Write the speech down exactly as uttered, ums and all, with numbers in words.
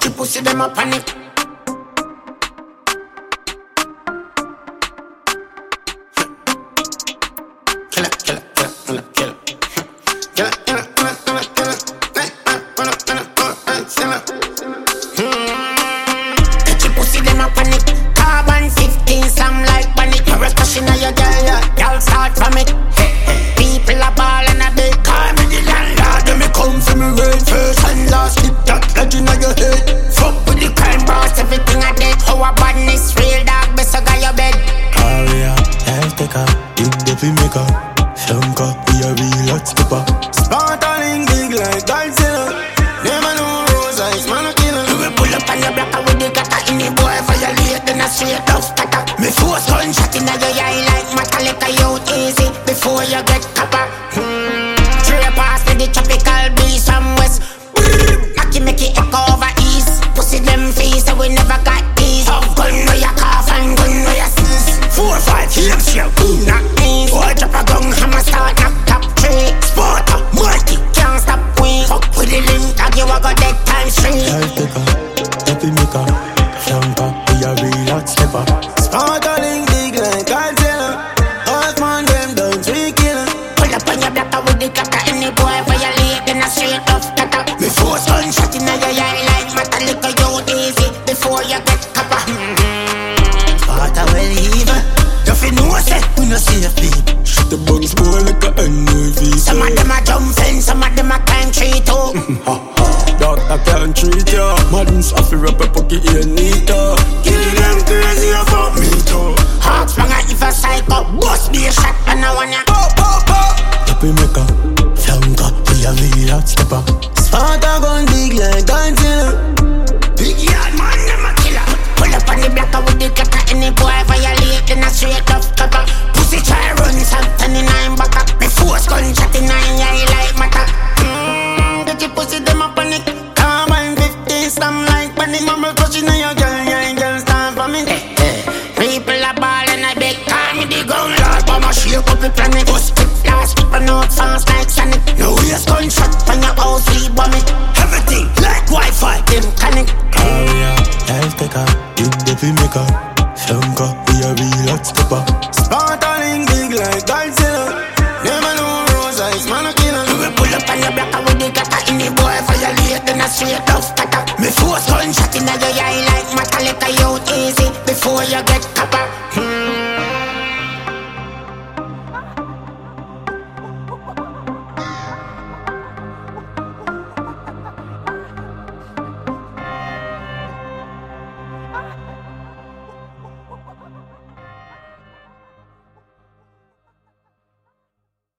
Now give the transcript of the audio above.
your pussy, them a panic. Killer, killer, killer, killer, killer. Killer, killer, killer, killer, killer. Get your pussy, them a panic. Carbon fifteen, some like panic. You're a crush inna your girl, yeah. Y'all start from it. People a ball and a big car. Me the landlord, them me come for me rain. First and last, slip that lodge inna your head. Fuck with the crime boss, everything I did. How a badness, real dog, best I got your bed. Aria, life taker, big deputy maker. Shanka, we a real hot stepper. Spartaling big like Godzilla. Never know rose eyes, man a killer. You will pull up on your block with the gutter in the boy violate, then I straight off scatter. Me force gunshot inna your eye like Metallica, you easy before you get copper. Hmm. Three pass with the tropical breeze from west. Maki make it echo over east. Pussy them face, so we never got these. Tough gun where you cough and gun where you sneeze. Four or five hips, you cool, not knees. Boy drop a gun, hammer start knock top three. Sparta, multi, can't stop we. Fuck with the link, dog you a go dead times three. Life taker, deputy maker. Shanka, we a real hot stepper. Spartaling big like Godzilla. Horseman them down three killer. Pull up on your blocker with the cutter. Any boy violate, then I straight off cutter. Me force gunshot inna your eye like Metallica, you easy before you get copper. Sparta well evil. You fi know say we no safe people. Shut the bugs boy like a N Y V. Some of them a jump fence, some of them a climb tree too. Doctor can't treat ya. Madden's off your rubber pocket in neater. Kill them crazy about me too. Hawks bang a if a psycho, bust be a shot and I wanna Pop, pop, pop. Deputy maker. Shanka, we a real hot stepper. Sparta gun big like Godzilla. big yard man, them a killer. Pull up on the blocker with the cutter. Any boy violate, then I straight off copper. Pussy try run something in nine backer. Me force gunshot in nine eye like matter. Mmm, get your pussy them a panic. Carbon fifteen, stam like panic. Mama touching on your girl, yeah, girl stand for me. People a ball and I beg call me the gun lord. But my shake up the planet. Bust quick flash, run out fast like Sonic. No waste gunshot on your house, we bomb it. Everything like Wi-Fi, them connect. Aria, life taker, big deputy maker. Shanka, we a real hot stepper. Spartaling big like Godzilla. Never know rose eyes, man a killer. You will pull up on your blocker with the cutter. Any boy violate, then I straight off cutter. Me force gunshot inna your eye like Metallica, you easy before you get